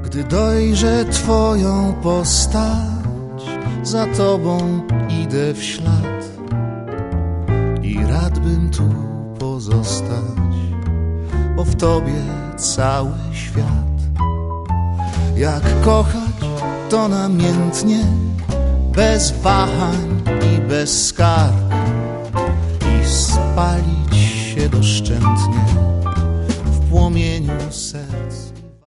Gdy dojrzę Twoją postać, za Tobą idę w ślad i rad bym tu pozostać, bo w Tobie cały świat. Jak kochać, to namiętnie, bez wahań i bez skarg.